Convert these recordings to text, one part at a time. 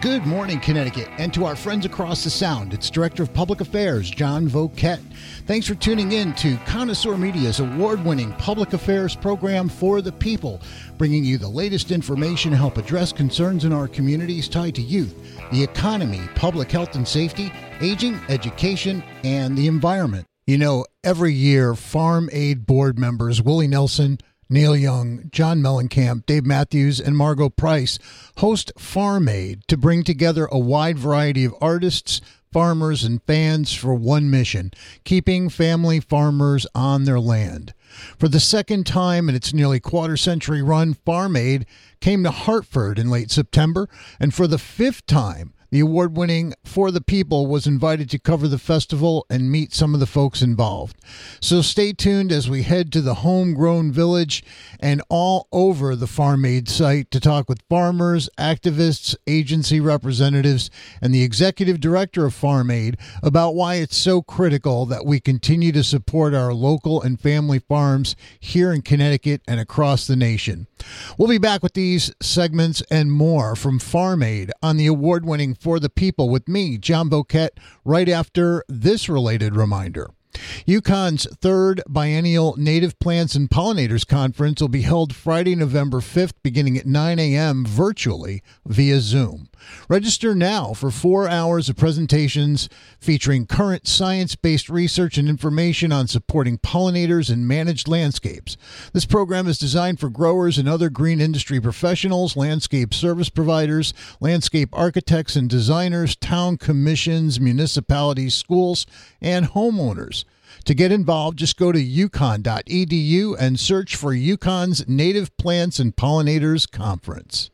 Good morning, Connecticut, and to our friends across the Sound, it's Director of Public Affairs, John Voket. Thanks for tuning in to Connoisseur Media's award-winning public affairs program For the People, bringing you the latest information to help address concerns in our communities tied to youth, the economy, public health and safety, aging, education, and the environment. You know, every year, Farm Aid board members Willie Nelson, Neil Young, John Mellencamp, Dave Matthews, and Margot Price host Farm Aid to bring together a wide variety of artists, farmers, and fans for one mission, keeping family farmers on their land. For the second time in its nearly quarter-century run, Farm Aid came to Hartford in late September, and for the fifth time, the award-winning For the People was invited to cover the festival and meet some of the folks involved. So stay tuned as we head to the homegrown village and all over the Farm Aid site to talk with farmers, activists, agency representatives, and the executive director of Farm Aid about why it's so critical that we continue to support our local and family farms here in Connecticut and across the nation. We'll be back with these segments and more from Farm Aid on the award-winning For the People with me, John Voket, right after this related reminder. UConn's third biennial Native Plants and Pollinators Conference will be held Friday, November 5th, beginning at 9 a.m. virtually via Zoom. Register now for 4 hours of presentations featuring current science-based research and information on supporting pollinators in managed landscapes. This program is designed for growers and other green industry professionals, landscape service providers, landscape architects and designers, town commissions, municipalities, schools, and homeowners. To get involved, just go to uconn.edu and search for UConn's Native Plants and Pollinators Conference.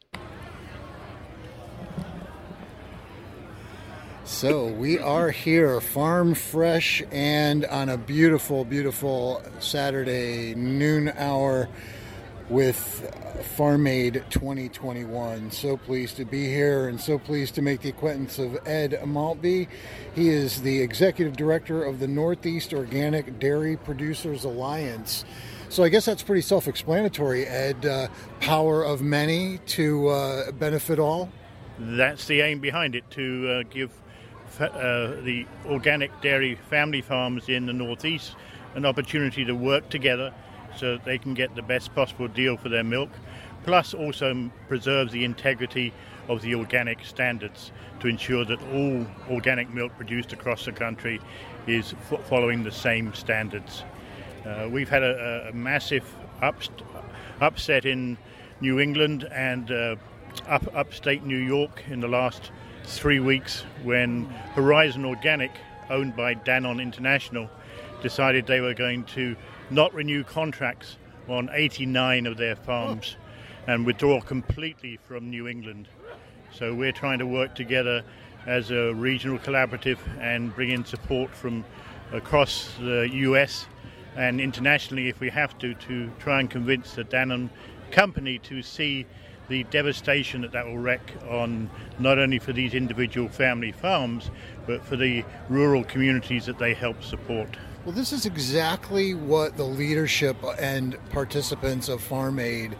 So we are here, farm fresh, and on a beautiful, beautiful Saturday noon hour with Farm Aid 2021. So pleased to be here and so pleased to make the acquaintance of Ed Maltby. He is the executive director of the Northeast Organic Dairy Producers Alliance. So I guess that's pretty self-explanatory, Ed. Power of many to benefit all? That's the aim behind it, to give the organic dairy family farms in the Northeast an opportunity to work together so that they can get the best possible deal for their milk, plus also preserves the integrity of the organic standards to ensure that all organic milk produced across the country is following the same standards. We've had a massive upset in New England and upstate New York in the last 3 weeks when Horizon Organic, owned by Danone International, decided they were going to not renew contracts on 89 of their farms and withdraw completely from New England. So we're trying to work together as a regional collaborative and bring in support from across the US and internationally if we have to try and convince the Danone company to see the devastation that will wreak on not only for these individual family farms, but for the rural communities that they help support. Well, this is exactly what the leadership and participants of Farm Aid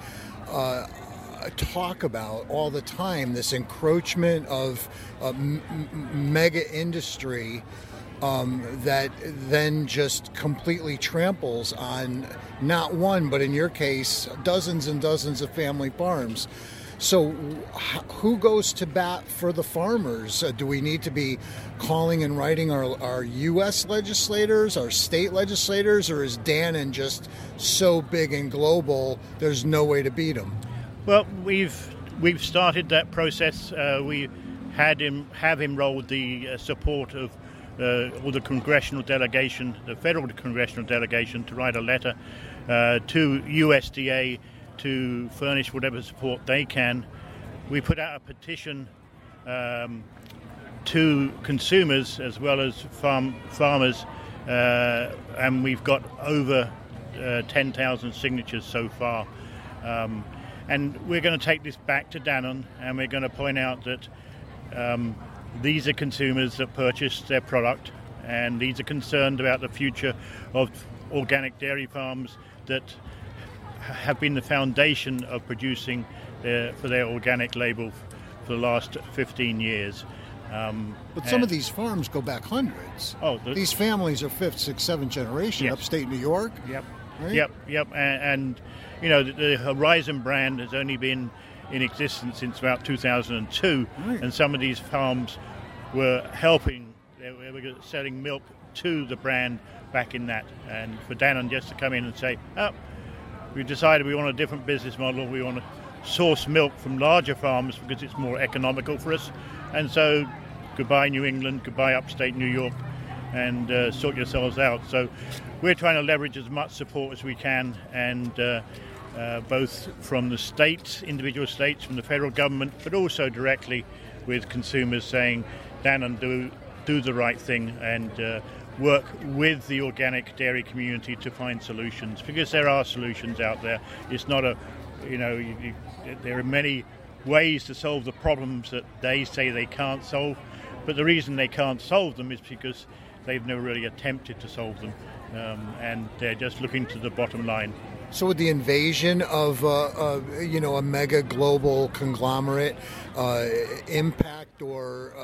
talk about all the time, this encroachment of mega industry that then just completely tramples on not one, but in your case, dozens and dozens of family farms. So who goes to bat for the farmers? Do we need to be calling and writing our U.S. legislators, our state legislators, or is Danone just so big and global there's no way to beat them? Well, we've started that process. We have enrolled the support of all the congressional delegation, the federal congressional delegation, to write a letter to USDA to furnish whatever support they can. We put out a petition to consumers as well as farmers, and we've got over 10,000 signatures so far. And we're going to take this back to Danone, and we're going to point out that these are consumers that purchase their product, and these are concerned about the future of organic dairy farms that have been the foundation of producing for their organic label for the last 15 years. But some of these farms go back hundreds. These families are 5th, 6th, 7th generation, yes. Upstate New York. Yep, right? yep. And the Horizon brand has only been in existence since about 2002, right. and some of these farms were helping. They were selling milk to the brand back in that. And for Dannon just to come in and say, we've decided we want a different business model. We want to source milk from larger farms because it's more economical for us. And so goodbye New England, goodbye upstate New York, and sort yourselves out. So we're trying to leverage as much support as we can, and both from the states, individual states, from the federal government, but also directly with consumers saying, Dannon, do the right thing and work with the organic dairy community to find solutions, because there are solutions out there. It's not there are many ways to solve the problems that they say they can't solve, but the reason they can't solve them is because they've never really attempted to solve them, and they're just looking to the bottom line. So would the invasion of a mega global conglomerate impact or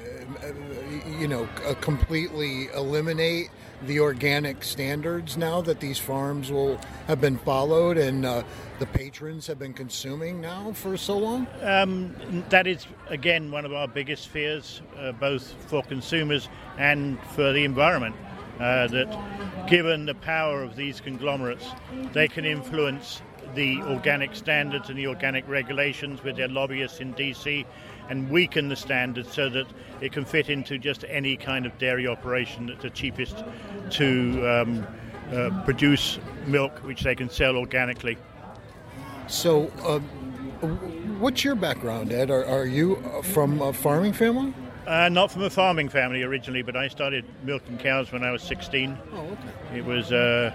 completely eliminate the organic standards now that these farms will have been followed and the patrons have been consuming now for so long? That is, again, one of our biggest fears, both for consumers and for the environment. That given the power of these conglomerates, they can influence the organic standards and the organic regulations with their lobbyists in DC and weaken the standards so that it can fit into just any kind of dairy operation that's the cheapest to produce milk which they can sell organically. So what's your background, Ed? Are you from a farming family? Not from a farming family originally, but I started milking cows when I was 16. Oh, okay. It was,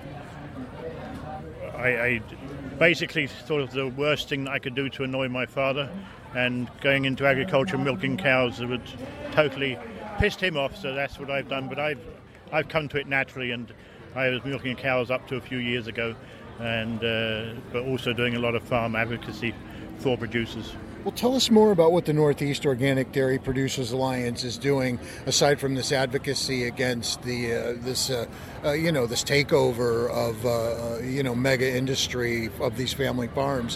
I basically thought of the worst thing that I could do to annoy my father, and going into agriculture, milking cows, it would totally pissed him off, so that's what I've done. But I've come to it naturally, and I was milking cows up to a few years ago, and but also doing a lot of farm advocacy for producers. Well, tell us more about what the Northeast Organic Dairy Producers Alliance is doing, aside from this advocacy against this takeover of mega industry of these family farms.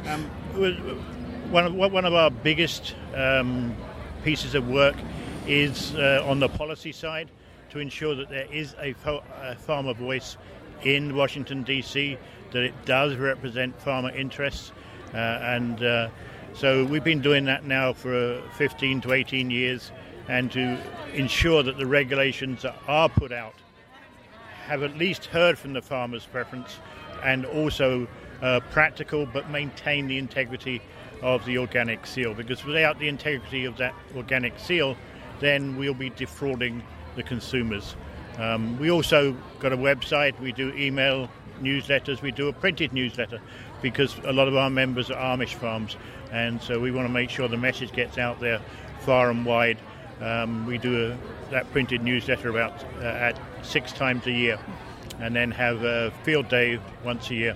One of our biggest pieces of work is on the policy side to ensure that there is a farmer voice in Washington D.C., that it does represent farmer interests, and. So we've been doing that now for 15 to 18 years, and to ensure that the regulations that are put out have at least heard from the farmer's preference, and also practical but maintain the integrity of the organic seal, because without the integrity of that organic seal, then we'll be defrauding the consumers. We also got a website, we do email newsletters, we do a printed newsletter, because a lot of our members are Amish farms, and so we want to make sure the message gets out there far and wide. We do that printed newsletter about at 6 times a year, and then have a field day once a year.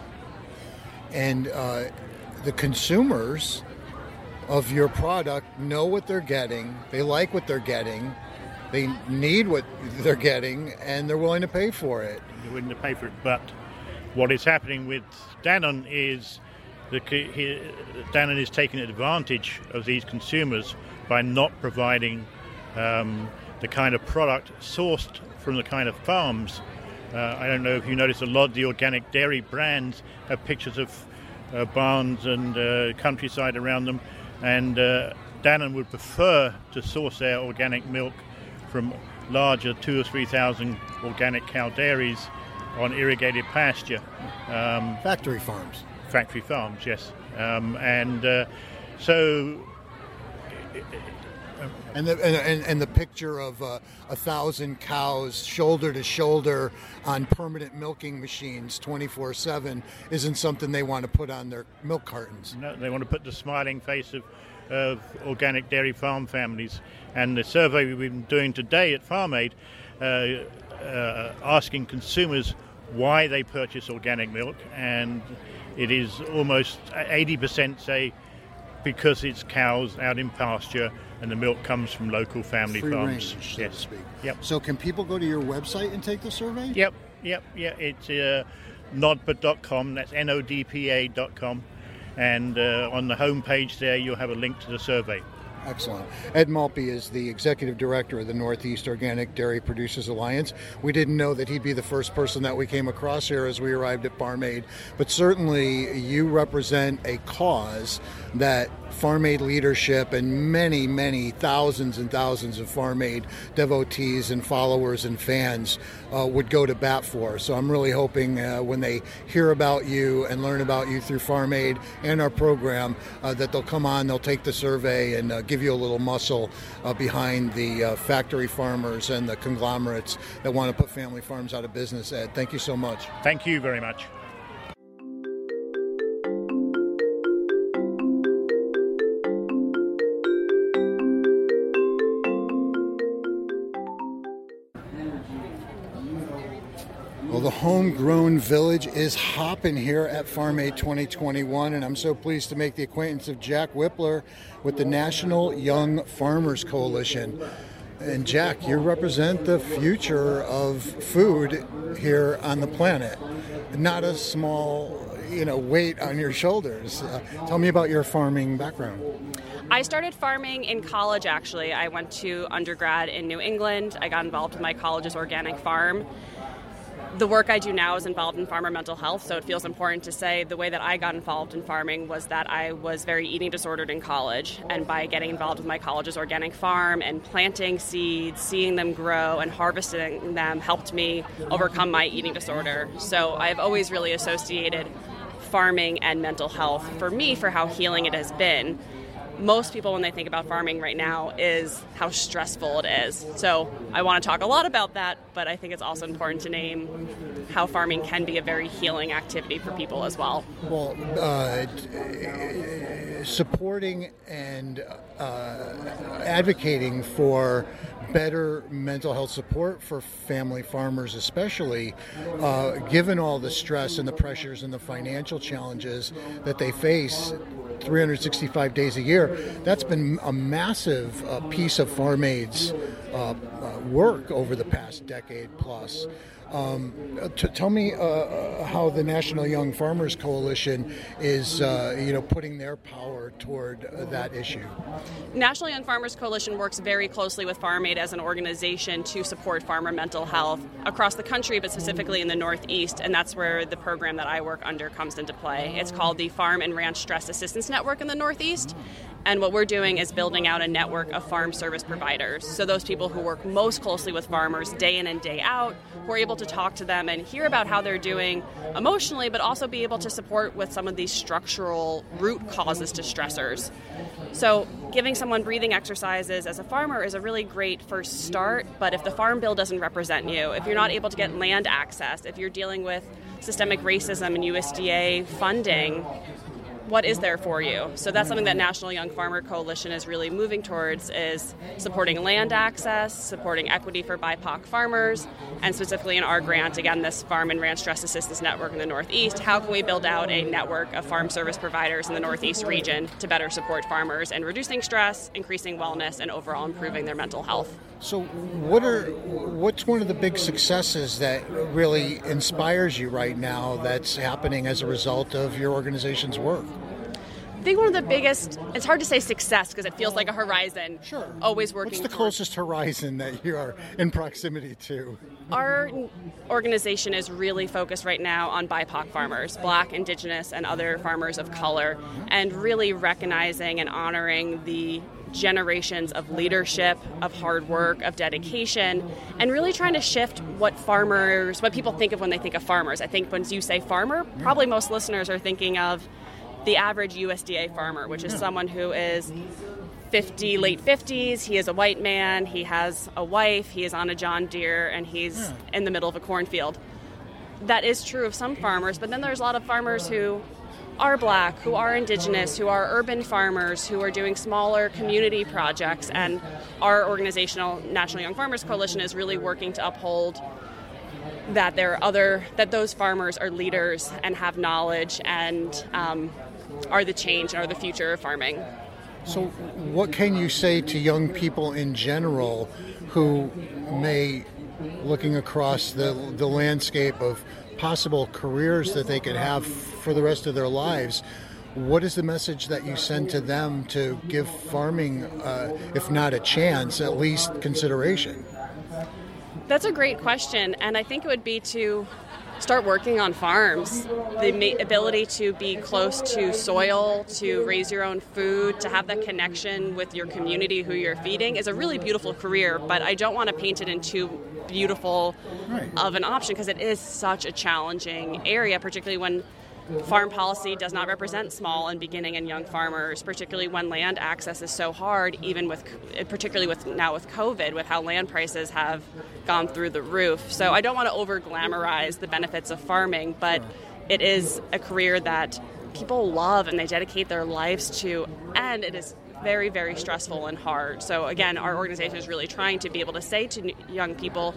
And the consumers of your product know what they're getting, they like what they're getting, they need what they're getting, and they're willing to pay for it. They're willing to pay for it, but what is happening with Dannon is Dannon is taking advantage of these consumers by not providing the kind of product sourced from the kind of farms. I don't know if you notice, a lot of the organic dairy brands have pictures of barns and countryside around them, and Dannon would prefer to source their organic milk from larger 2,000 or 3,000 organic cow dairies on irrigated pasture. Factory farms. Factory farms, yes. And the picture of 1,000 cows shoulder to shoulder on permanent milking machines 24/7 isn't something they want to put on their milk cartons. No, they want to put the smiling face of organic dairy farm families. And the survey we've been doing today at Farm Aid, asking consumers why they purchase organic milk, and it is almost 80% say because it's cows out in pasture and the milk comes from local family Free farms. range, so to speak. Yep. So can people go to your website and take the survey? Yep. It's nodpa.com. That's nodpa.com. And on the homepage there, you'll have a link to the survey. Excellent. Ed Maltby is the Executive Director of the Northeast Organic Dairy Producers Alliance. We didn't know that he'd be the first person that we came across here as we arrived at Farm Aid, but certainly you represent a cause that Farm Aid leadership and many, many thousands and thousands of Farm Aid devotees and followers and fans would go to bat for. So I'm really hoping when they hear about you and learn about you through Farm Aid and our program that they'll come on, they'll take the survey and give you a little muscle behind the factory farmers and the conglomerates that want to put family farms out of business. Ed, thank you so much. Thank you very much. Well, the homegrown village is hopping here at Farm Aid 2021, and I'm so pleased to make the acquaintance of Jack Whippler with the National Young Farmers Coalition. And Jack, you represent the future of food here on the planet. Not a small, weight on your shoulders. Tell me about your farming background. I started farming in college, actually. I went to undergrad in New England. I got involved with my college's organic farm. The work I do now is involved in farmer mental health, so it feels important to say the way that I got involved in farming was that I was very eating disordered in college, and by getting involved with my college's organic farm and planting seeds, seeing them grow and harvesting them helped me overcome my eating disorder. So I've always really associated farming and mental health for me for how healing it has been. Most people, when they think about farming right now, is how stressful it is. So I want to talk a lot about that, but I think it's also important to name how farming can be a very healing activity for people as well. Well, supporting and advocating for better mental health support for family farmers especially, given all the stress and the pressures and the financial challenges that they face 365 days a year, that's been a massive piece of Farm Aid's work over the past decade plus. Tell me how the National Young Farmers Coalition is, putting their power toward that issue. National Young Farmers Coalition works very closely with Farm Aid as an organization to support farmer mental health across the country, but specifically in the Northeast, and that's where the program that I work under comes into play. It's called the Farm and Ranch Stress Assistance Network in the Northeast. And what we're doing is building out a network of farm service providers. So those people who work most closely with farmers day in and day out, who are able to talk to them and hear about how they're doing emotionally, but also be able to support with some of these structural root causes to stressors. So giving someone breathing exercises as a farmer is a really great first start, but if the Farm Bill doesn't represent you, if you're not able to get land access, if you're dealing with systemic racism and USDA funding, what is there for you? So that's something that National Young Farmer Coalition is really moving towards, is supporting land access, supporting equity for BIPOC farmers, and specifically in our grant, again, this Farm and Ranch Stress Assistance Network in the Northeast, how can we build out a network of farm service providers in the Northeast region to better support farmers in reducing stress, increasing wellness, and overall improving their mental health? So what's one of the big successes that really inspires you right now that's happening as a result of your organization's work? I think one of the biggest, it's hard to say success because it feels like a horizon. Sure. Always working. What's the closest horizon that you are in proximity to? Our organization is really focused right now on BIPOC farmers, Black, Indigenous, and other farmers of color, and really recognizing and honoring the generations of leadership, of hard work, of dedication, and really trying to shift what people think of when they think of farmers. I think when you say farmer, probably most listeners are thinking of the average USDA farmer, which is someone who is late 50s, he is a white man, he has a wife, he is on a John Deere, and he's in the middle of a cornfield. That is true of some farmers, but then there's a lot of farmers who are Black, who are Indigenous, who are urban farmers, who are doing smaller community projects, and our organizational National Young Farmers Coalition is really working to uphold that that those farmers are leaders and have knowledge and are the change and are the future of farming. So what can you say to young people in general who may, looking across the landscape of possible careers that they could have for the rest of their lives, what is the message that you send to them to give farming, if not a chance, at least consideration? That's a great question, and I think it would be to start working on farms. The ability to be close to soil, to raise your own food, to have that connection with your community who you're feeding is a really beautiful career, but I don't want to paint it in too beautiful of an option because it is such a challenging area, particularly when farm policy does not represent small and beginning and young farmers, particularly when land access is so hard, particularly with COVID, with how land prices have gone through the roof. So I don't want to over-glamorize the benefits of farming, but it is a career that people love and they dedicate their lives to, and it is very, very stressful and hard. So again, our organization is really trying to be able to say to young people,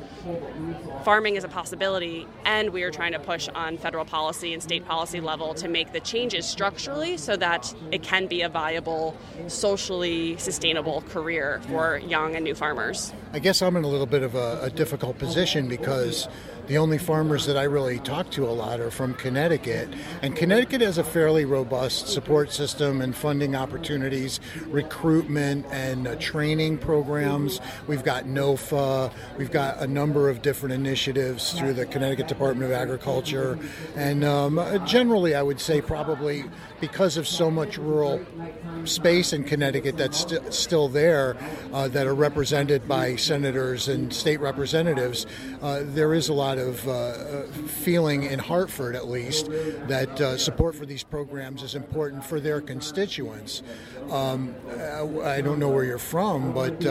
farming is a possibility, and we are trying to push on federal policy and state policy level to make the changes structurally so that it can be a viable, socially sustainable career for young and new farmers. I guess I'm in a little bit of a difficult position because the only farmers that I really talk to a lot are from Connecticut, and Connecticut has a fairly robust support system and funding opportunities, recruitment and training programs. We've got NOFA, we've got a number of different initiatives through the Connecticut Department of Agriculture, and generally I would say probably because of so much rural space in Connecticut that's still there, that are represented by senators and state representatives, there is a lot of feeling in Hartford, at least, that support for these programs is important for their constituents. I don't know where you're from, but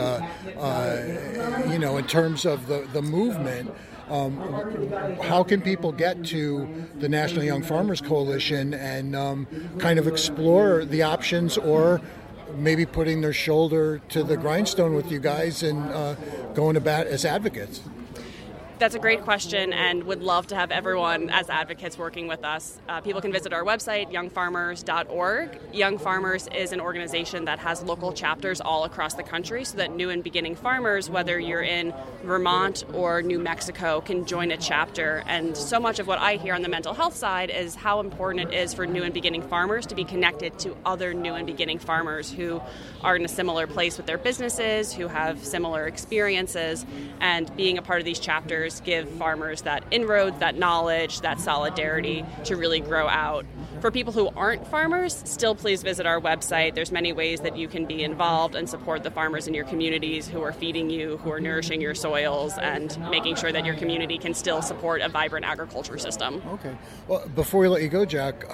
in terms of the movement, how can people get to the National Young Farmers Coalition and kind of explore the options, or maybe putting their shoulder to the grindstone with you guys and going to bat as advocates? That's a great question, and would love to have everyone as advocates working with us. People can visit our website, youngfarmers.org. Young Farmers is an organization that has local chapters all across the country so that new and beginning farmers, whether you're in Vermont or New Mexico, can join a chapter. And so much of what I hear on the mental health side is how important it is for new and beginning farmers to be connected to other new and beginning farmers who are in a similar place with their businesses, who have similar experiences, and being a part of these chapters give farmers that inroads, that knowledge, that solidarity to really grow out. For people who aren't farmers, still please visit our website. There's many ways that you can be involved and support the farmers in your communities who are feeding you, who are nourishing your soils, and making sure that your community can still support a vibrant agriculture system. Okay. Well, before we let you go, Jack,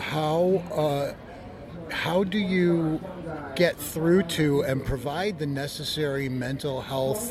how do you get through to and provide the necessary mental health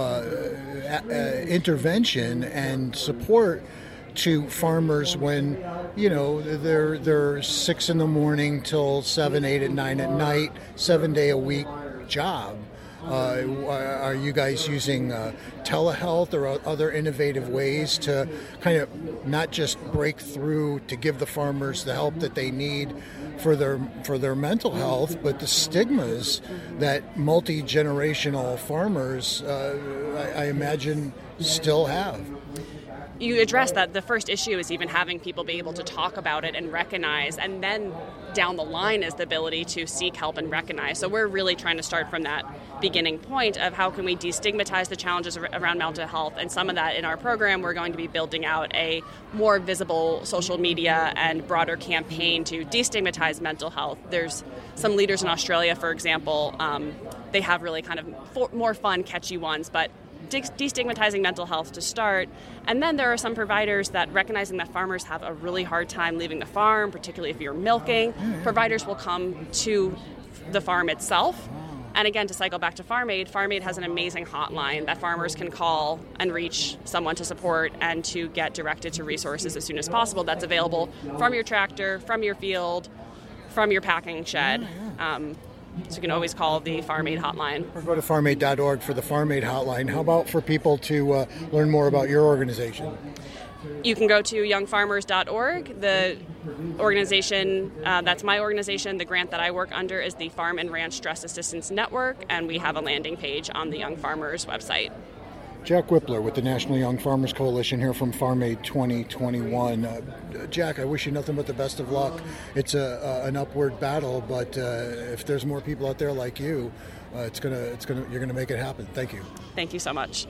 intervention and support to farmers when, they're 6 in the morning till 7, 8, and 9 at night, 7-day-a-week job? Are you guys using telehealth or other innovative ways to kind of not just break through to give the farmers the help that they need for their mental health, but the stigmas that multi-generational farmers, I imagine, still have? You address that. The first issue is even having people be able to talk about it and recognize, and then down the line is the ability to seek help and recognize. So we're really trying to start from that beginning point of how can we destigmatize the challenges around mental health, and some of that in our program we're going to be building out a more visible social media and broader campaign to destigmatize mental health. There's some leaders in Australia, for example, they have really kind of more fun, catchy ones, but destigmatizing mental health to start. And then there are some providers that, recognizing that farmers have a really hard time leaving the farm, particularly if you're milking, providers will come to the farm itself. And again, to cycle back to Farm Aid has an amazing hotline that farmers can call and reach someone to support and to get directed to resources as soon as possible. That's available from your tractor, from your field, from your packing shed. So you can always call the Farm Aid hotline. Or go to farmaid.org for the Farm Aid hotline. How about for people to learn more about your organization? You can go to youngfarmers.org. The organization, that's my organization, the grant that I work under is the Farm and Ranch Stress Assistance Network, and we have a landing page on the Young Farmers website. Jack Whippler with the National Young Farmers Coalition here from Farm Aid 2021. Jack, I wish you nothing but the best of luck. It's an upward battle, but if there's more people out there like you, you're gonna make it happen. Thank you. Thank you so much.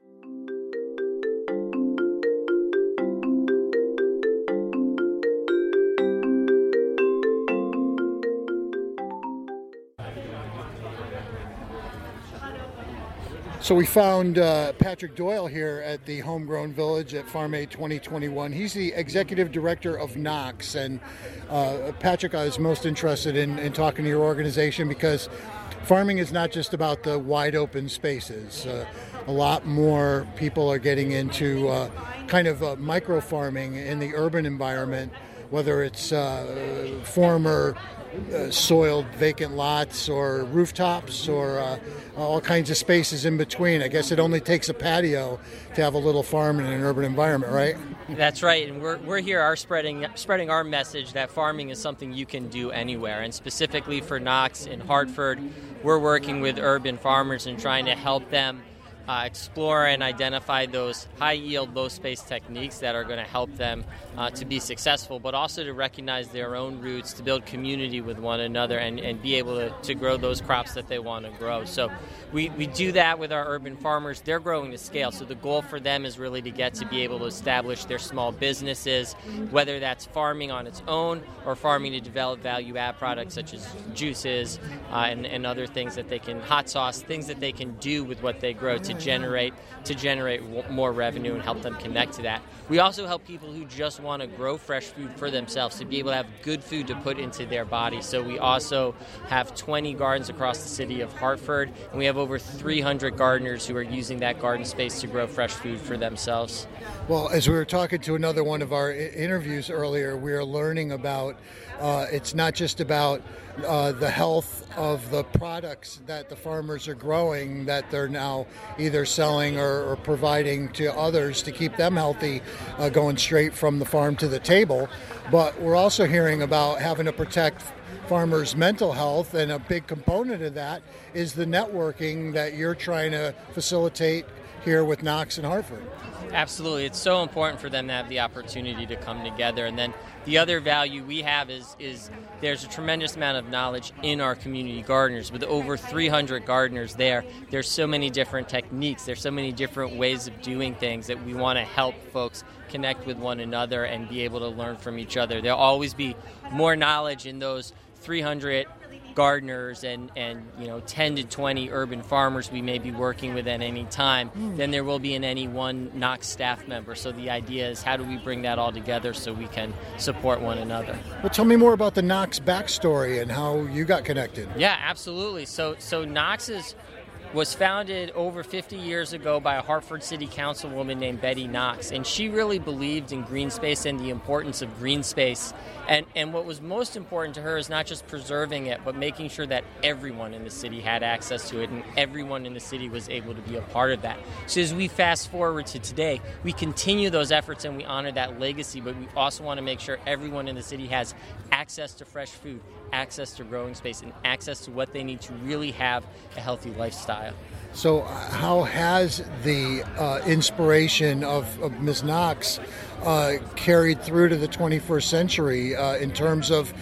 So we found Patrick Doyle here at the Homegrown Village at Farm Aid 2021. He's the executive director of Knox. And Patrick, I was most interested in talking to your organization because farming is not just about the wide open spaces. A lot more people are getting into kind of micro farming in the urban environment, whether it's former soiled vacant lots or rooftops or all kinds of spaces in between. I guess it only takes a patio to have a little farm in an urban environment, right? That's right, and we're here spreading our message that farming is something you can do anywhere, and specifically for Knox in Hartford, we're working with urban farmers and trying to help them explore and identify those high-yield, low-space techniques that are going to help them to be successful, but also to recognize their own roots, to build community with one another, and be able to grow those crops that they want to grow. So we do that with our urban farmers. They're growing to scale, so the goal for them is really to get to be able to establish their small businesses, whether that's farming on its own or farming to develop value-add products such as juices and other things that they can, hot sauce, things that they can do with what they grow to generate more revenue and help them connect to that. We also help people who just want to grow fresh food for themselves to be able to have good food to put into their body. So we also have 20 gardens across the city of Hartford, and we have over 300 gardeners who are using that garden space to grow fresh food for themselves. Well, as we were talking to another one of our interviews earlier, we are learning about it's not just about the health of the products that the farmers are growing that they're now either selling or providing to others to keep them healthy, going straight from the farm to the table, but we're also hearing about having to protect farmers' mental health, and a big component of that is the networking that you're trying to facilitate here with Knox and Hartford. Absolutely. It's so important for them to have the opportunity to come together. And then the other value we have is there's a tremendous amount of knowledge in our community gardeners. With over 300 gardeners there's so many different techniques. There's so many different ways of doing things that we want to help folks connect with one another and be able to learn from each other. There'll always be more knowledge in those 300 gardeners and 10 to 20 urban farmers we may be working with at any time than there will be in any one Knox staff member. So the idea is, how do we bring that all together so we can support one another? Well, tell me more about the Knox backstory and how you got connected. Yeah, absolutely. So Knox was founded over 50 years ago by a Hartford City Councilwoman named Betty Knox, and she really believed in green space and the importance of green space. And what was most important to her is not just preserving it, but making sure that everyone in the city had access to it and everyone in the city was able to be a part of that. So as we fast forward to today, we continue those efforts and we honor that legacy, but we also want to make sure everyone in the city has access to fresh food, access to growing space, and access to what they need to really have a healthy lifestyle. So how has the inspiration of Ms. Knox carried through to the 21st century in terms of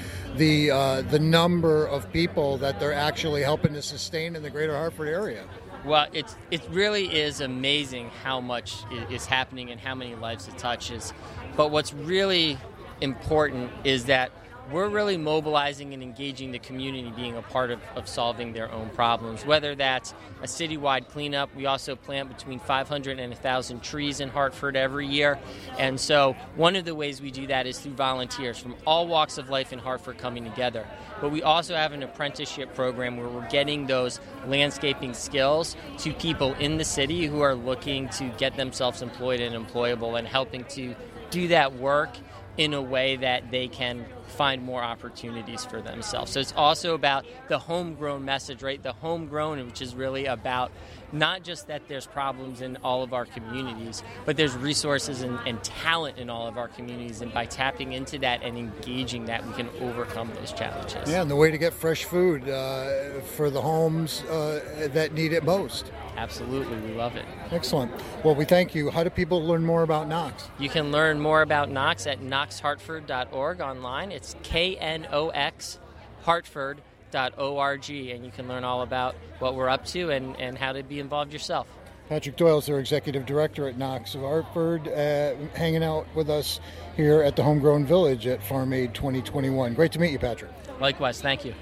the number of people that they're actually helping to sustain in the greater Hartford area? Well, it really is amazing how much is happening and how many lives it touches. But what's really important is that we're really mobilizing and engaging the community being a part of solving their own problems, whether that's a citywide cleanup. We also plant between 500 and 1,000 trees in Hartford every year. And so one of the ways we do that is through volunteers from all walks of life in Hartford coming together. But we also have an apprenticeship program where we're getting those landscaping skills to people in the city who are looking to get themselves employed and employable, and helping to do that work in a way that they can find more opportunities for themselves. So it's also about the homegrown message, right? The homegrown, which is really about not just that there's problems in all of our communities, but there's resources and talent in all of our communities. And by tapping into that and engaging that, we can overcome those challenges. Yeah, and the way to get fresh food for the homes that need it most. Absolutely. We love it. Excellent. Well, we thank you. How do people learn more about Knox? You can learn more about Knox at knoxhartford.org online. It's KNOX Hartford.org, and you can learn all about what we're up to and how to be involved yourself. Patrick Doyle is their executive director at Knox of Hartford, hanging out with us here at the Homegrown Village at Farm Aid 2021. Great to meet you, Patrick. Likewise. Thank you.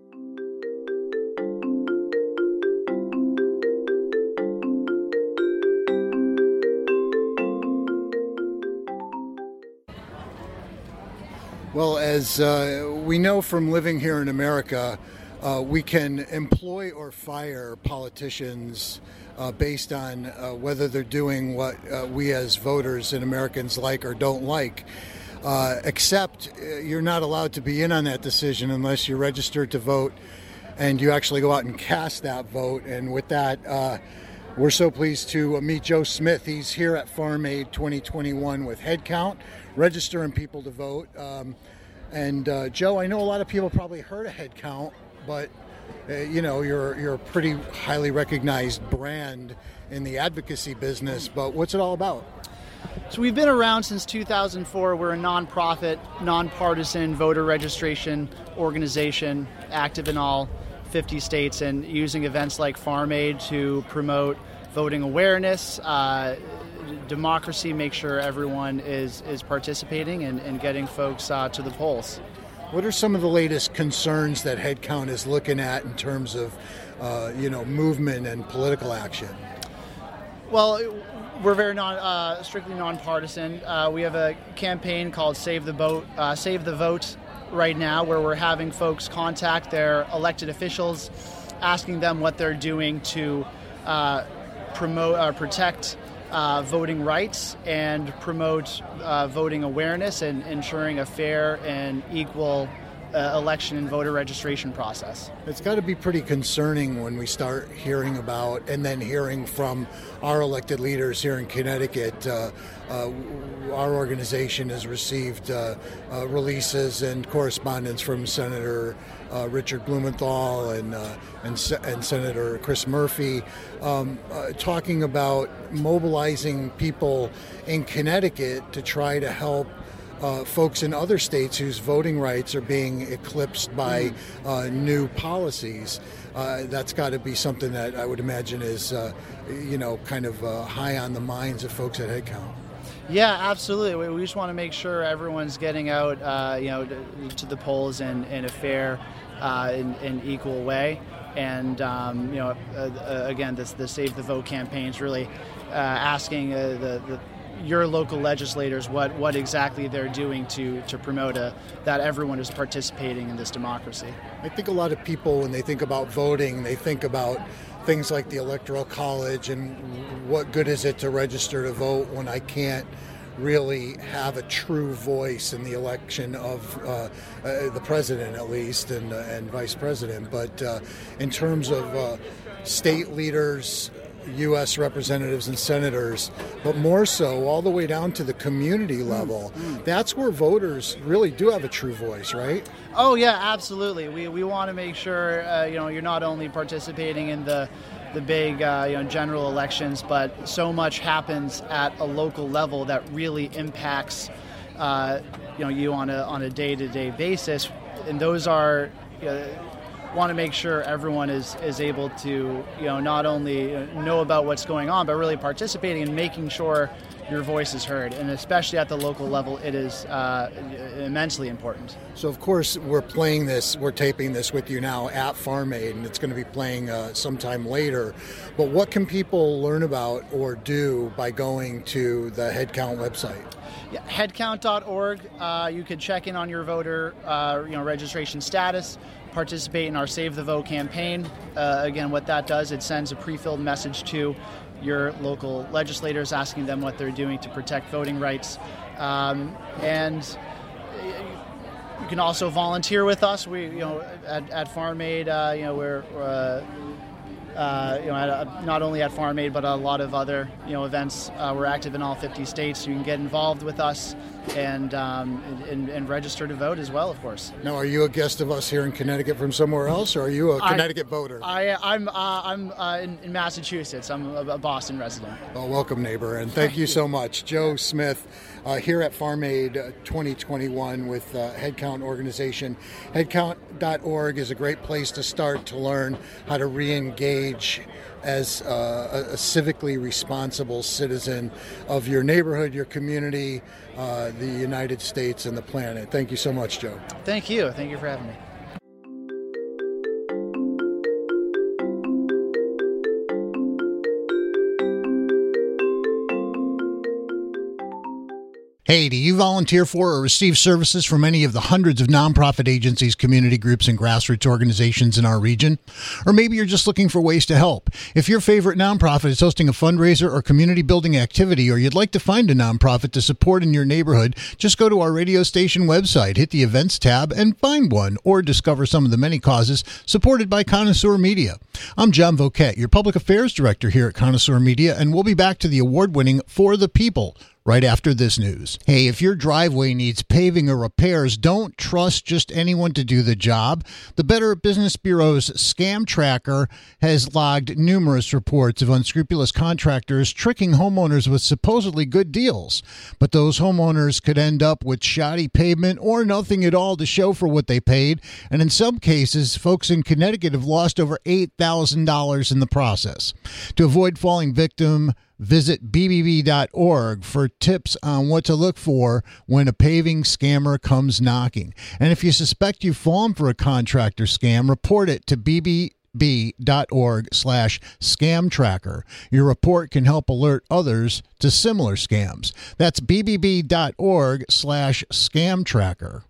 Well, as we know from living here in America, we can employ or fire politicians based on whether they're doing what we as voters and Americans like or don't like. Except you're not allowed to be in on that decision unless you're registered to vote and you actually go out and cast that vote. And with that, we're so pleased to meet Joe Smith. He's here at Farm Aid 2021 with Headcount, registering people to vote. Joe, I know a lot of people probably heard of Headcount, but you're a pretty highly recognized brand in the advocacy business. But what's it all about? So we've been around since 2004. We're a nonprofit, nonpartisan voter registration organization, active in all 50 states, and using events like Farm Aid to promote voting awareness, democracy, make sure everyone is participating and getting folks to the polls. What are some of the latest concerns that Headcount is looking at in terms of movement and political action? Well, we're very strictly nonpartisan. We have a campaign called Save the Vote right now, where we're having folks contact their elected officials, asking them what they're doing to protect voting rights and promote voting awareness and ensuring a fair and equal election and voter registration process. It's got to be pretty concerning when we start hearing about and then hearing from our elected leaders here in Connecticut. Our organization has received releases and correspondence from Senator Richard Blumenthal and Senator Chris Murphy talking about mobilizing people in Connecticut to try to help folks in other states whose voting rights are being eclipsed by new policies. That's got to be something that I would imagine is, kind of high on the minds of folks at Headcount. Yeah, absolutely. We just want to make sure everyone's getting out, to the polls in a fair and equal way. And, again, the Save the Vote campaign is really asking your local legislators what exactly they're doing to promote that everyone is participating in this democracy. I think a lot of people, when they think about voting, they think about things like the Electoral College and what good is it to register to vote when I can't really have a true voice in the election of the president, at least, and vice president. But in terms of state leaders, U.S. representatives and senators, but more so all the way down to the community level. That's where voters really do have a true voice, right? Oh, yeah, absolutely. We want to make sure, you're not only participating in the big, general elections, but so much happens at a local level that really impacts, you on a day-to-day basis. And those are... want to make sure everyone is able to, not only know about what's going on, but really participating and making sure your voice is heard. And especially at the local level, it is immensely important. So, of course, we're taping this with you now at Farm Aid, and it's going to be playing sometime later. But what can people learn about or do by going to the Headcount website? Yeah, headcount.org. You could check in on your voter registration status, participate in our Save the Vote campaign. Again, what that does, it sends a pre-filled message to your local legislators asking them what they're doing to protect voting rights. And you can also volunteer with us. We, at Farm Aid, we're not only at Farm Aid, but a lot of other, events. We're active in all 50 states. You can get involved with us and register to vote as well, of course. Now, are you a guest of us here in Connecticut from somewhere else, or are you a Connecticut voter? I'm in Massachusetts. I'm a Boston resident. Well, welcome, neighbor, and thank you so much. Joe Smith here at Farm Aid 2021 with Headcount organization. Headcount.org is a great place to start to learn how to re-engage as a civically responsible citizen of your neighborhood, your community, the United States, and the planet. Thank you so much, Joe. Thank you. Thank you for having me. Hey, do you volunteer for or receive services from any of the hundreds of nonprofit agencies, community groups, and grassroots organizations in our region? Or maybe you're just looking for ways to help. If your favorite nonprofit is hosting a fundraiser or community building activity, or you'd like to find a nonprofit to support in your neighborhood, just go to our radio station website, hit the events tab, and find one, or discover some of the many causes supported by Connoisseur Media. I'm John Voquette, your public affairs director here at Connoisseur Media, and we'll be back to the award-winning For the People right after this news. Hey, if your driveway needs paving or repairs, don't trust just anyone to do the job. The Better Business Bureau's Scam Tracker has logged numerous reports of unscrupulous contractors tricking homeowners with supposedly good deals. But those homeowners could end up with shoddy pavement or nothing at all to show for what they paid. And in some cases, folks in Connecticut have lost over $8,000 in the process. To avoid falling victim, visit bbb.org for tips on what to look for when a paving scammer comes knocking. And if you suspect you've fallen for a contractor scam, report it to bbb.org/scam tracker. Your report can help alert others to similar scams. That's bbb.org/scam tracker.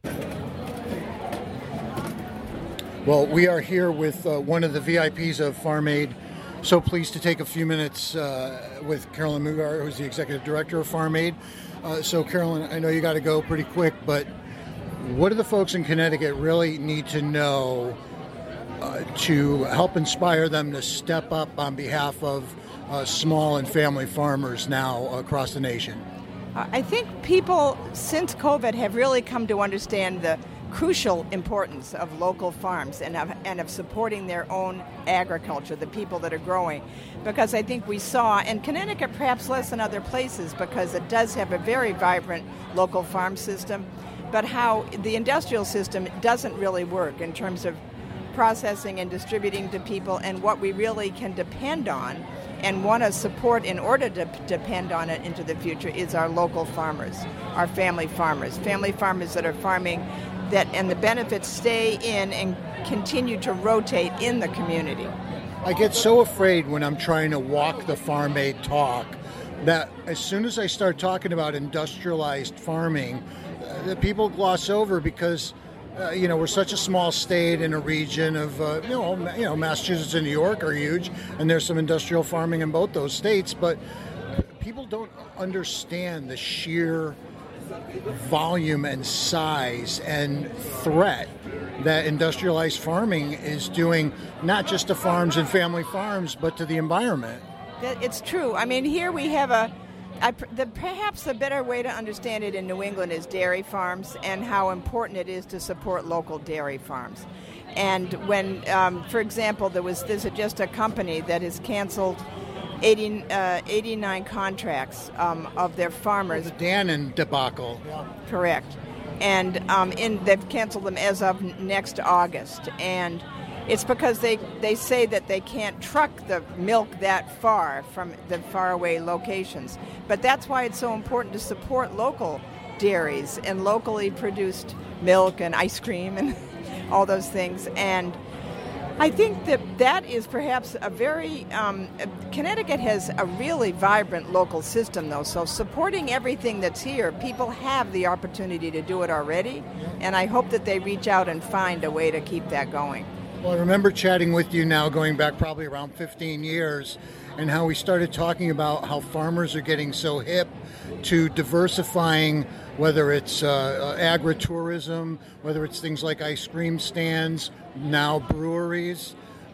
Well, we are here with one of the VIPs of Farm Aid. So pleased to take a few minutes with Carolyn Mugar, who's the executive director of Farm Aid. So Carolyn, I know you got to go pretty quick, but what do the folks in Connecticut really need to know to help inspire them to step up on behalf of small and family farmers now across the nation? I think people, since COVID, have really come to understand the crucial importance of local farms and of supporting their own agriculture, the people that are growing. Because I think we saw, and Connecticut perhaps less than other places because it does have a very vibrant local farm system, but how the industrial system doesn't really work in terms of processing and distributing to people, and what we really can depend on and want to support in order to depend on it into the future is our local farmers, our family farmers that are farming and the benefits stay in and continue to rotate in the community. I get so afraid when I'm trying to walk the Farm Aid talk that as soon as I start talking about industrialized farming, the people gloss over because we're such a small state in a region of Massachusetts and New York are huge, and there's some industrial farming in both those states, but people don't understand the sheer volume and size and threat that industrialized farming is doing, not just to farms and family farms, but to the environment. It's true. I mean, here we have perhaps the better way to understand it in New England is dairy farms and how important it is to support local dairy farms. And when, for example, there's just a company that has canceled 89 contracts of their farmers. The Dannon debacle. Yeah. Correct. And they've canceled them as of next August. And it's because they say that they can't truck the milk that far from the faraway locations. But that's why it's so important to support local dairies and locally produced milk and ice cream and all those things. And I think that is perhaps a very, Connecticut has a really vibrant local system, though, so supporting everything that's here, people have the opportunity to do it already, and I hope that they reach out and find a way to keep that going. Well, I remember chatting with you now going back probably around 15 years and how we started talking about how farmers are getting so hip to diversifying, whether it's agritourism, whether it's things like ice cream stands, now breweries,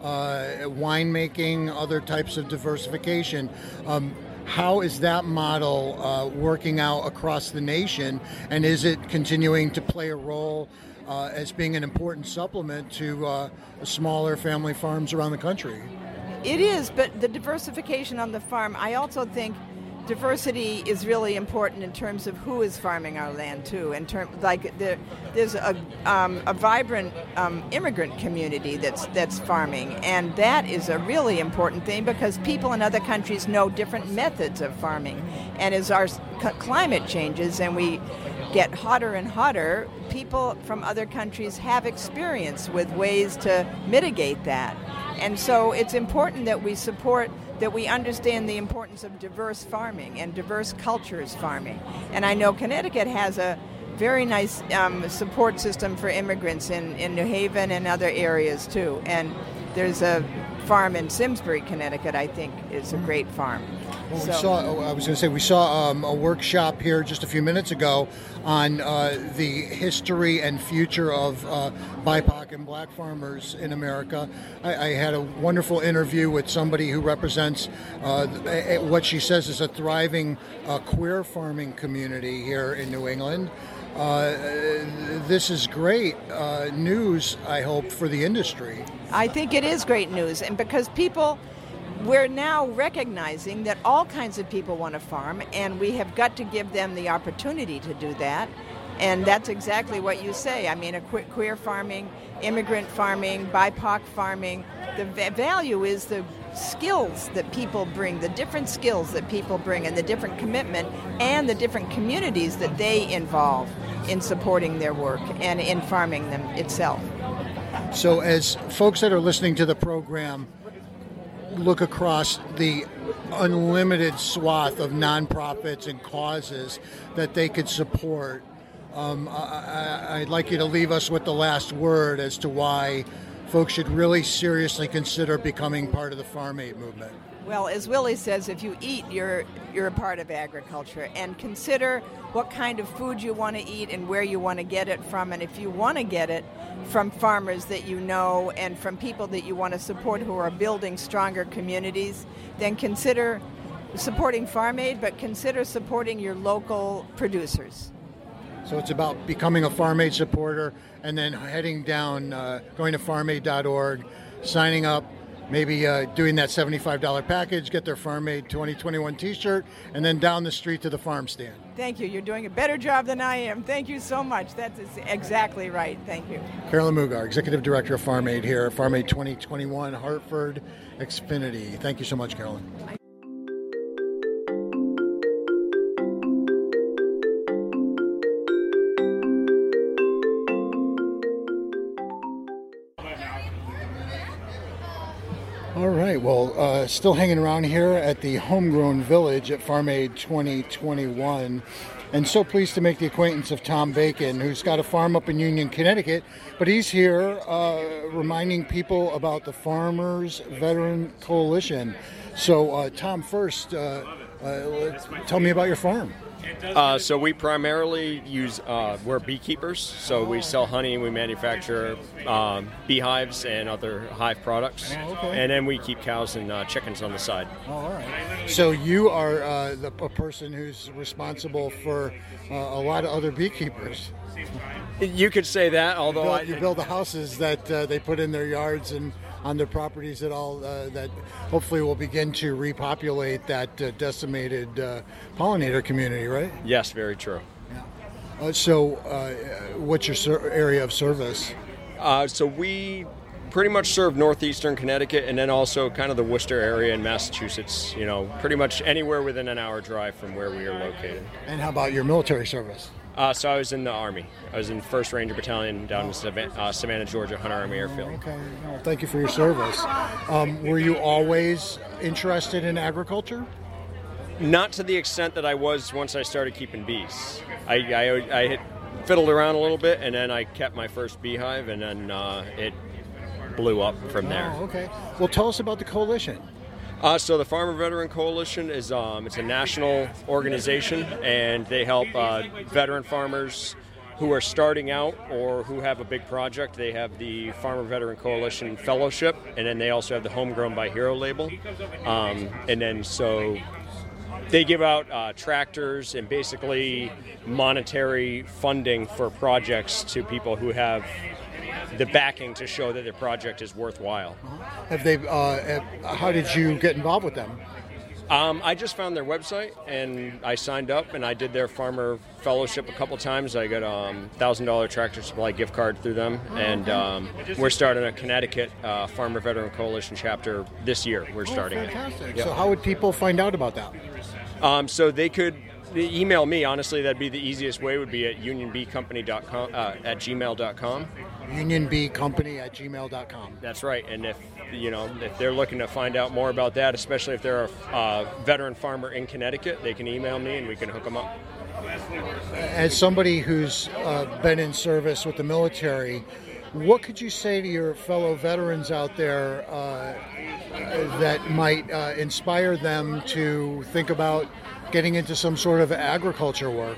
winemaking, other types of diversification. How is that model working out across the nation, and is it continuing to play a role as being an important supplement to smaller family farms around the country? It is, but the diversification on the farm, I also think diversity is really important in terms of who is farming our land too. There's a vibrant immigrant community that's farming, and that is a really important thing because people in other countries know different methods of farming. And as our climate changes and we get hotter and hotter, people from other countries have experience with ways to mitigate that. And so it's important that we understand the importance of diverse farming and diverse cultures farming. And I know Connecticut has a very nice support system for immigrants in New Haven and other areas too. And there's a farm in Simsbury, Connecticut, I think is a great farm. Well, we saw a workshop here just a few minutes ago on the history and future of BIPOC and black farmers in America. I had a wonderful interview with somebody who represents what she says is a thriving queer farming community here in New England. This is great news, I hope, for the industry. I think it is great news, and because we're now recognizing that all kinds of people want to farm, and we have got to give them the opportunity to do that. And that's exactly what you say. I mean, queer farming, immigrant farming, BIPOC farming, the value is the skills that people bring, the different skills that people bring, and the different commitment and the different communities that they involve in supporting their work and in farming them itself. So as folks that are listening to the program look across the unlimited swath of nonprofits and causes that they could support, I'd like you to leave us with the last word as to why folks should really seriously consider becoming part of the Farm Aid movement. Well, as Willie says, if you eat, you're a part of agriculture. And consider what kind of food you want to eat and where you want to get it from. And if you want to get it from farmers that you know and from people that you want to support who are building stronger communities, then consider supporting Farm Aid, but consider supporting your local producers. So it's about becoming a Farm Aid supporter and then heading down, going to farmaid.org, signing up, maybe doing that $75 package, get their Farm Aid 2021 t-shirt, and then down the street to the farm stand. Thank you. You're doing a better job than I am. Thank you so much. That's exactly right. Thank you. Carolyn Mugar, Executive Director of Farm Aid here at Farm Aid 2021 Hartford Xfinity. Thank you so much, Carolyn. All right, well, still hanging around here at the Homegrown Village at Farm Aid 2021, and so pleased to make the acquaintance of Tom Bacon, who's got a farm up in Union, Connecticut, but he's here reminding people about the Farmers Veteran Coalition. So, Tom, first, tell me about your farm. So we primarily we're beekeepers, so we sell honey, we manufacture beehives and other hive products, and then we keep cows and chickens on the side. Oh, all right. So you are a person who's responsible for a lot of other beekeepers. You could say that, although you build the houses that they put in their yards and on their properties that hopefully will begin to repopulate that decimated pollinator community, right? Yes, very true. Yeah. So what's your area of service? So we pretty much serve northeastern Connecticut and then also kind of the Worcester area in Massachusetts, pretty much anywhere within an hour drive from where we are located. And how about your military service? So I was in the Army. I was in 1st Ranger Battalion down in Savannah, Georgia, Hunter Army Airfield. Okay. Well, thank you for your service. Were you always interested in agriculture? Not to the extent that I was once I started keeping bees. I had fiddled around a little bit, and then I kept my first beehive, and then it blew up from there. Oh, okay. Well, tell us about the coalition. So the Farmer Veteran Coalition is it's a national organization, and they help veteran farmers who are starting out or who have a big project. They have the Farmer Veteran Coalition Fellowship, and then they also have the Homegrown by Hero label. And then so they give out tractors and basically monetary funding for projects to people who have the backing to show that their project is worthwhile. Have they? How did you get involved with them? I just found their website and I signed up and I did their farmer fellowship a couple times. I got a $1,000 Tractor Supply gift card through them, and we're starting a Connecticut Farmer Veteran Coalition chapter this year. We're starting fantastic. it. Yep. So how would people find out about that? So they could email me. Honestly, that'd be the easiest way. Would be at unionbeecompany.com at gmail.com. unionbeecompany@gmail.com. That's right. And if they're looking to find out more about that, especially if they're a veteran farmer in Connecticut, they can email me and we can hook them up. As somebody who's been in service with the military, what could you say to your fellow veterans out there that might inspire them to think about getting into some sort of agriculture work?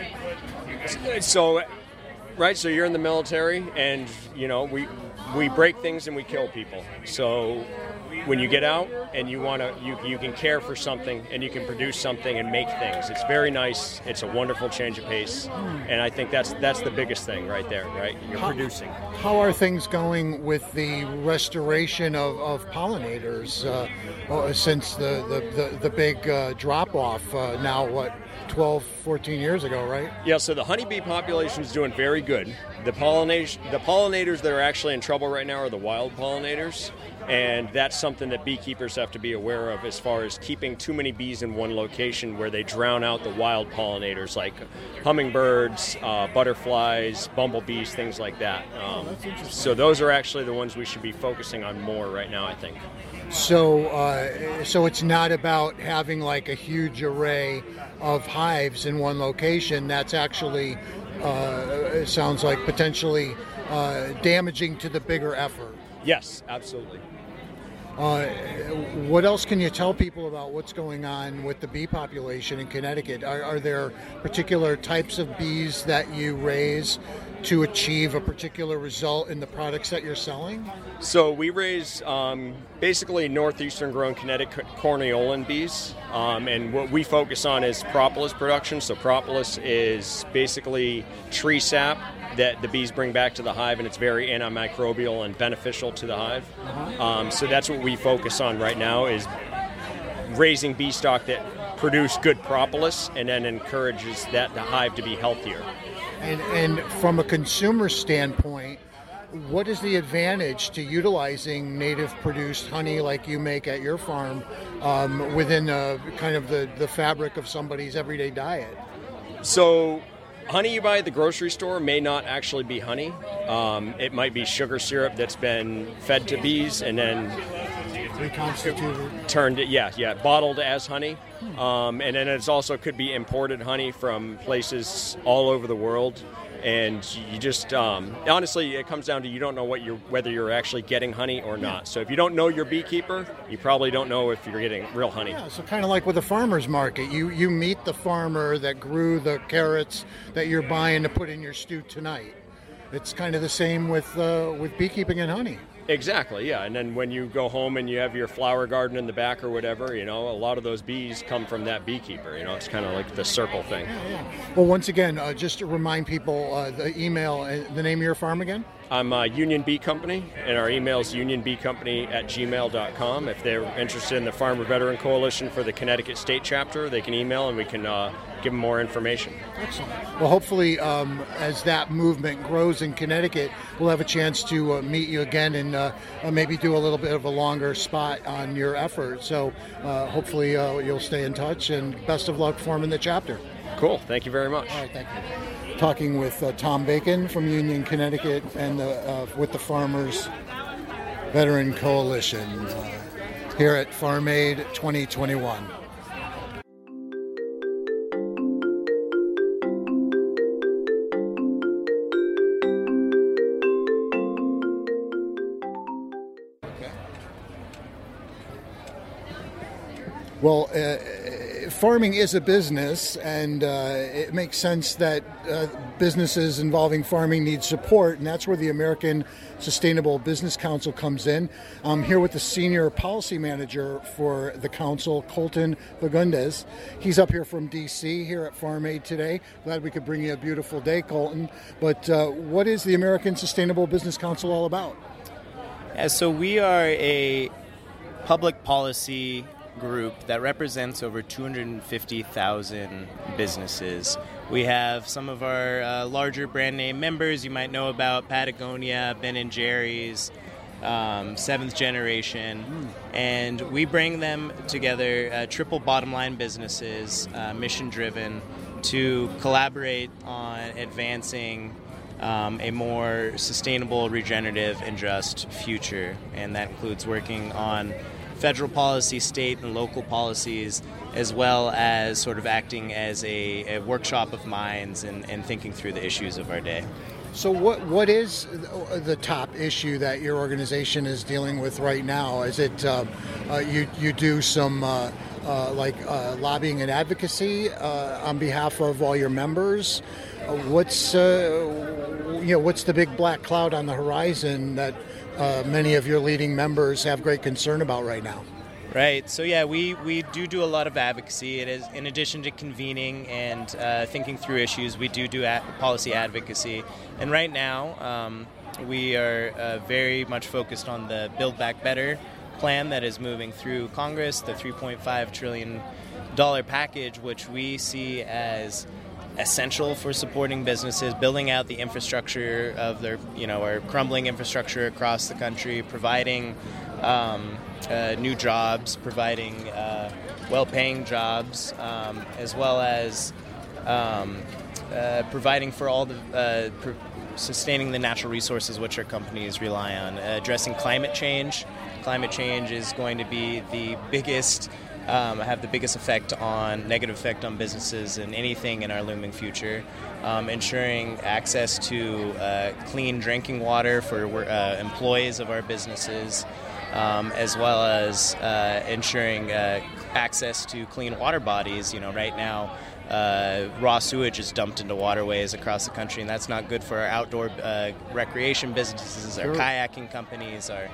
So you're in the military, and we break things and we kill people. So when you get out and you can care for something and you can produce something and make things. It's very nice. It's a wonderful change of pace, and I think that's the biggest thing right there. Right, you're producing. How are things going with the restoration of pollinators since the big drop off now? 12, 14 years ago, right? Yeah, so the honeybee population is doing very good. The pollinators that are actually in trouble right now are the wild pollinators, and that's something that beekeepers have to be aware of as far as keeping too many bees in one location where they drown out the wild pollinators like hummingbirds, butterflies, bumblebees, things like that. So those are actually the ones we should be focusing on more right now, I think. So it's not about having like a huge array of hives in one location. That's actually, it sounds like, potentially damaging to the bigger effort. Yes, absolutely. What else can you tell people about what's going on with the bee population in Connecticut? Are there particular types of bees that you raise to achieve a particular result in the products that you're selling? So we raise basically northeastern grown Connecticut Corniolan bees, and what we focus on is propolis production. So propolis is basically tree sap that the bees bring back to the hive, and it's very antimicrobial and beneficial to the hive. So that's what we focus on right now, is raising bee stock that produce good propolis and then encourages the hive to be healthier. And from a consumer standpoint, what is the advantage to utilizing native produced honey like you make at your farm within kind of the fabric of somebody's everyday diet? So honey you buy at the grocery store may not actually be honey. It might be sugar syrup that's been fed to bees and then reconstituted, bottled as honey. And then it also could be imported honey from places all over the world. And you just, honestly, it comes down to you don't know whether you're actually getting honey or not. So if you don't know your beekeeper, you probably don't know if you're getting real honey. Yeah, so kind of like with a farmer's market. You meet the farmer that grew the carrots that you're buying to put in your stew tonight. It's kind of the same with beekeeping and honey. Exactly, yeah. And then when you go home and you have your flower garden in the back or whatever, a lot of those bees come from that beekeeper. It's kind of like the circle thing. Yeah. Well, once again, just to remind people, the email, the name of your farm again? I'm Union Bee Company, and our email is unionbeecompany@gmail.com. If they're interested in the Farmer Veteran Coalition for the Connecticut State Chapter, they can email and we can give them more information. Excellent. Well, hopefully, as that movement grows in Connecticut, we'll have a chance to meet you again and maybe do a little bit of a longer spot on your effort. So hopefully you'll stay in touch, and best of luck forming the chapter. Cool. Thank you very much. All right, thank you. Talking with Tom Bacon from Union, Connecticut, and with the Farmers Veteran Coalition here at Farm Aid 2021. Well, farming is a business, and it makes sense that businesses involving farming need support, and that's where the American Sustainable Business Council comes in. I'm here with the Senior Policy Manager for the Council, Colton Fagundes. He's up here from D.C. here at Farm Aid today. Glad we could bring you a beautiful day, Colton. But what is the American Sustainable Business Council all about? Yeah, so we are a public policy group that represents over 250,000 businesses. We have some of our larger brand name members you might know about: Patagonia, Ben & Jerry's, Seventh Generation, and we bring them together, triple bottom line businesses, mission driven, to collaborate on advancing a more sustainable, regenerative, and just future. And that includes working on federal policy, state and local policies, as well as sort of acting as a workshop of minds and thinking through the issues of our day. So what is the top issue that your organization is dealing with right now? Is it you do some lobbying and advocacy on behalf of all your members? What's the big black cloud on the horizon that many of your leading members have great concern about right now? Right. So yeah, we do a lot of advocacy. It is, in addition to convening and thinking through issues, we do policy advocacy. And right now, we are very much focused on the Build Back Better plan that is moving through Congress, the $3.5 trillion package, which we see as essential for supporting businesses, building out the infrastructure of their, our crumbling infrastructure across the country, providing new jobs, providing well-paying jobs, as well as providing for all the sustaining the natural resources which our companies rely on. Addressing climate change. Climate change is going to be the biggest have the biggest negative effect on businesses and anything in our looming future. Ensuring access to clean drinking water for employees of our businesses, as well as ensuring access to clean water bodies. Right now, raw sewage is dumped into waterways across the country, and that's not good for our outdoor recreation businesses, our kayaking companies, our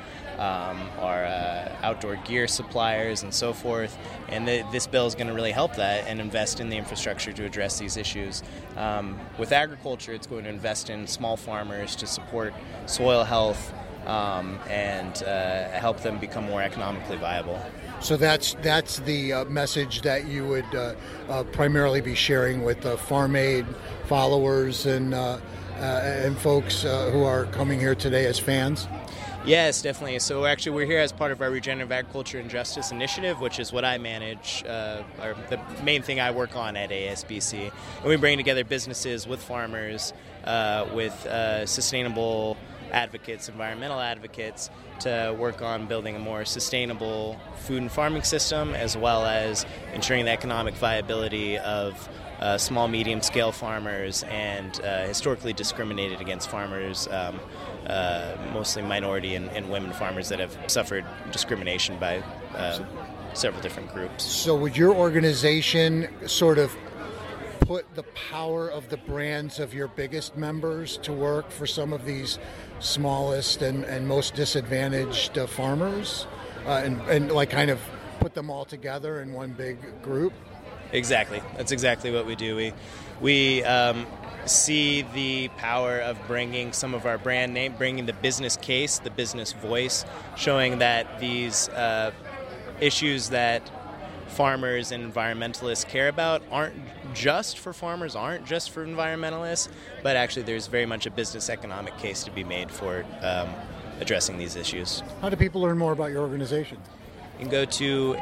outdoor gear suppliers, and so forth. And this bill is going to really help that and invest in the infrastructure to address these issues. With agriculture, it's going to invest in small farmers to support soil health and help them become more economically viable. So that's the message that you would primarily be sharing with Farm Aid followers and folks who are coming here today as fans? Yes, definitely. So actually we're here as part of our Regenerative Agriculture and Justice Initiative, which is what I manage, the main thing I work on at ASBC. And we bring together businesses with farmers, with sustainable advocates, environmental advocates, to work on building a more sustainable food and farming system, as well as ensuring the economic viability of small, medium-scale farmers and historically discriminated against farmers, mostly minority and women farmers that have suffered discrimination by several different groups. So would your organization sort of put the power of the brands of your biggest members to work for some of these smallest and most disadvantaged farmers and like kind of put them all together in one big group? Exactly. That's exactly what we do. We see the power of bringing some of our brand name, bringing the business case, the business voice, showing that these issues that farmers and environmentalists care about aren't just for farmers, aren't just for environmentalists, but actually there's very much a business economic case to be made for addressing these issues. How do people learn more about your organization? You can go to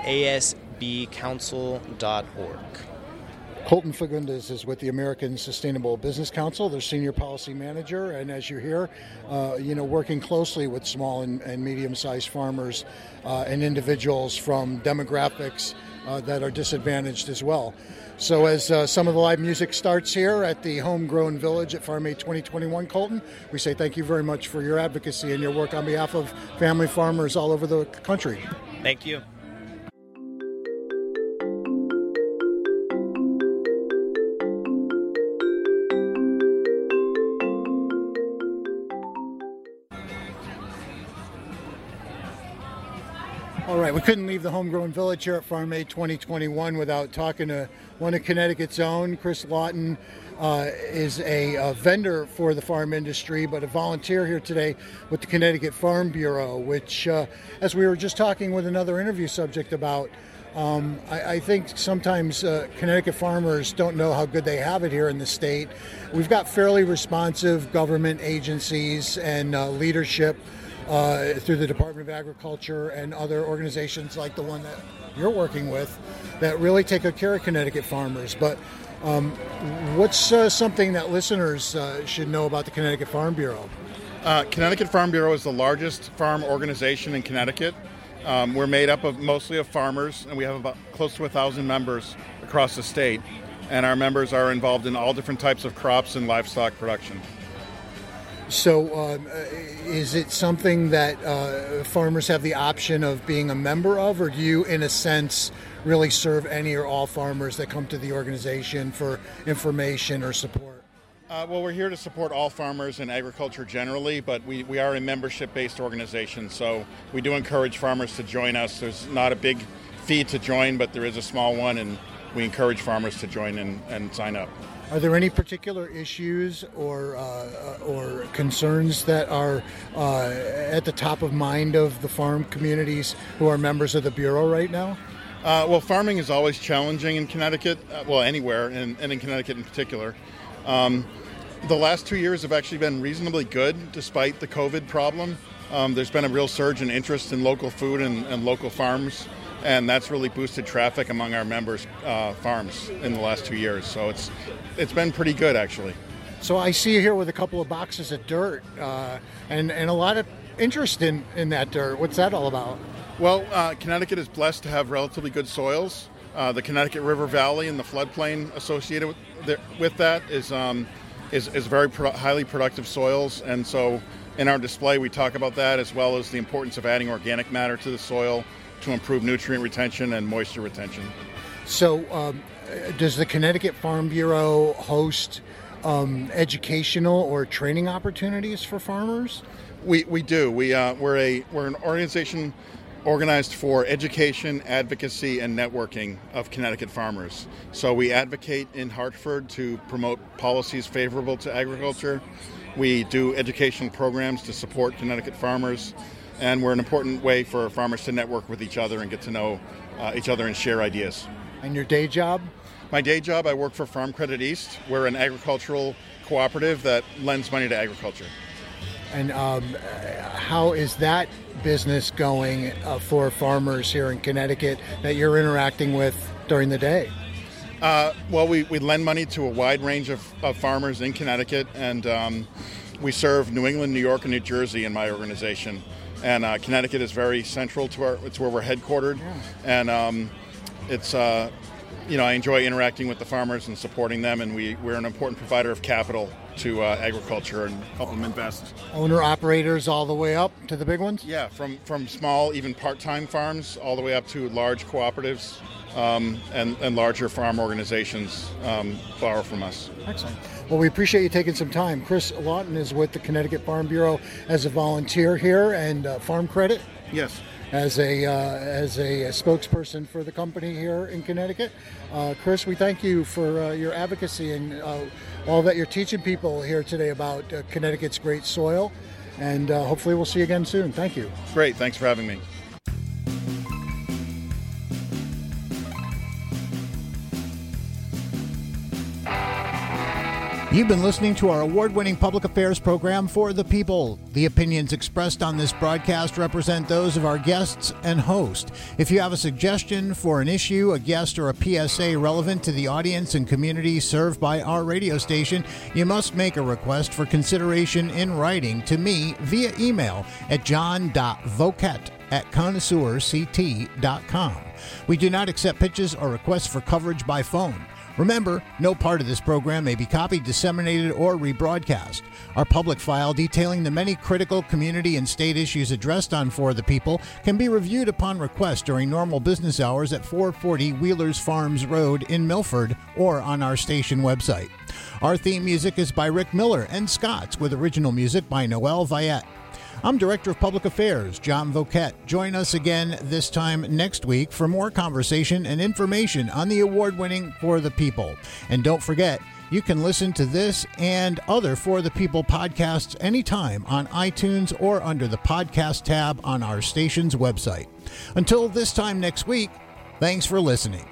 asbcouncil.org. Colton Fagundes is with the American Sustainable Business Council, their senior policy manager, and as you hear, working closely with small and medium-sized farmers and individuals from demographics that are disadvantaged as well. So as some of the live music starts here at the Homegrown Village at Farm Aid 2021, Colton, we say thank you very much for your advocacy and your work on behalf of family farmers all over the country. Thank you. All right, we couldn't leave the Homegrown Village here at Farm Aid 2021 without talking to one of Connecticut's own. Chris Lawton is a vendor for the farm industry, but a volunteer here today with the Connecticut Farm Bureau, which, as we were just talking with another interview subject about, I think sometimes Connecticut farmers don't know how good they have it here in the state. We've got fairly responsive government agencies and leadership through the Department of Agriculture and other organizations like the one that you're working with that really take good care of Connecticut farmers. But what's something that listeners should know about the Connecticut Farm Bureau? Connecticut Farm Bureau is the largest farm organization in Connecticut. We're made up of mostly of farmers, and we have about close to 1,000 members across the state. And our members are involved in all different types of crops and livestock production. So is it something that farmers have the option of being a member of, or do you, in a sense, really serve any or all farmers that come to the organization for information or support? Well, we're here to support all farmers and agriculture generally, but we are a membership-based organization, so we do encourage farmers to join us. There's not a big fee to join, but there is a small one, and we encourage farmers to join and sign up. Are there any particular issues or concerns that are at the top of mind of the farm communities who are members of the Bureau right now? Well, farming is always challenging in Connecticut, anywhere, and in Connecticut in particular. The last 2 years have actually been reasonably good despite the COVID problem. There's been a real surge in interest in local food and local farms, and that's really boosted traffic among our members' farms in the last 2 years. So it's been pretty good, actually. So I see you here with a couple of boxes of dirt and a lot of interest in that dirt. What's that all about? Well, Connecticut is blessed to have relatively good soils. The Connecticut River Valley and the floodplain associated with that is very highly productive soils, and so in our display we talk about that, as well as the importance of adding organic matter to the soil to improve nutrient retention and moisture retention. So does the Connecticut Farm Bureau host educational or training opportunities for farmers? We do. We're an organization organized for education, advocacy, and networking of Connecticut farmers. So we advocate in Hartford to promote policies favorable to agriculture. We do educational programs to support Connecticut farmers, and we're an important way for farmers to network with each other and get to know each other and share ideas. And your day job? My day job, I work for Farm Credit East. We're an agricultural cooperative that lends money to agriculture. And how is that business going for farmers here in Connecticut that you're interacting with during the day? Well, we lend money to a wide range of farmers in Connecticut, and we serve New England, New York, and New Jersey in my organization. And Connecticut is very central to it's where we're headquartered. Yeah. And it's I enjoy interacting with the farmers and supporting them, and we're an important provider of capital to agriculture and help them invest. Owner-operators all the way up to the big ones? Yeah, from small, even part-time farms, all the way up to large cooperatives and larger farm organizations borrow from us. Excellent. Well, we appreciate you taking some time. Chris Lawton is with the Connecticut Farm Bureau as a volunteer here, and Farm Credit? Yes. As a spokesperson for the company here in Connecticut. Chris, we thank you for your advocacy and all that you're teaching people here today about Connecticut's great soil, and hopefully we'll see you again soon. Thank you. Great. Thanks for having me. You've been listening to our award-winning public affairs program For the People. The opinions expressed on this broadcast represent those of our guests and host. If you have a suggestion for an issue, a guest, or a PSA relevant to the audience and community served by our radio station, you must make a request for consideration in writing to me via email at john.voket@connoisseurct.com. We do not accept pitches or requests for coverage by phone. Remember, no part of this program may be copied, disseminated, or rebroadcast. Our public file detailing the many critical community and state issues addressed on For the People can be reviewed upon request during normal business hours at 440 Wheelers Farms Road in Milford or on our station website. Our theme music is by Rick Miller and Scott's, with original music by Noel Viette. I'm Director of Public Affairs, John Voquette. Join us again this time next week for more conversation and information on the award-winning For the People. And don't forget, you can listen to this and other For the People podcasts anytime on iTunes or under the podcast tab on our station's website. Until this time next week, thanks for listening.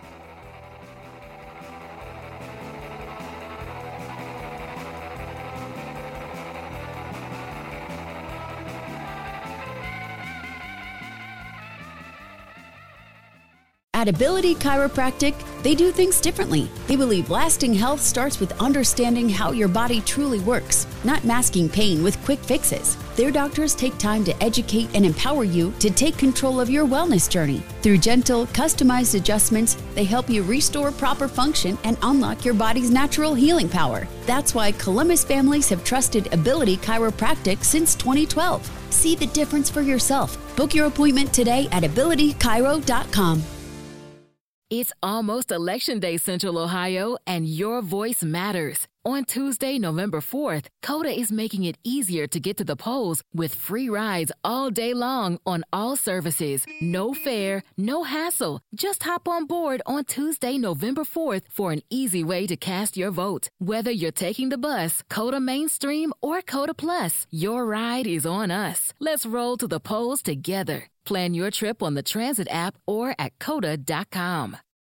At Ability Chiropractic, they do things differently. They believe lasting health starts with understanding how your body truly works, not masking pain with quick fixes. Their doctors take time to educate and empower you to take control of your wellness journey. Through gentle, customized adjustments, they help you restore proper function and unlock your body's natural healing power. That's why Columbus families have trusted Ability Chiropractic since 2012. See the difference for yourself. Book your appointment today at abilitychiro.com. It's almost Election Day, Central Ohio, and your voice matters. On Tuesday, November 4th, COTA is making it easier to get to the polls with free rides all day long on all services. No fare, no hassle. Just hop on board on Tuesday, November 4th for an easy way to cast your vote. Whether you're taking the bus, COTA Mainstream, or COTA Plus, your ride is on us. Let's roll to the polls together. Plan your trip on the Transit app or at COTA.com.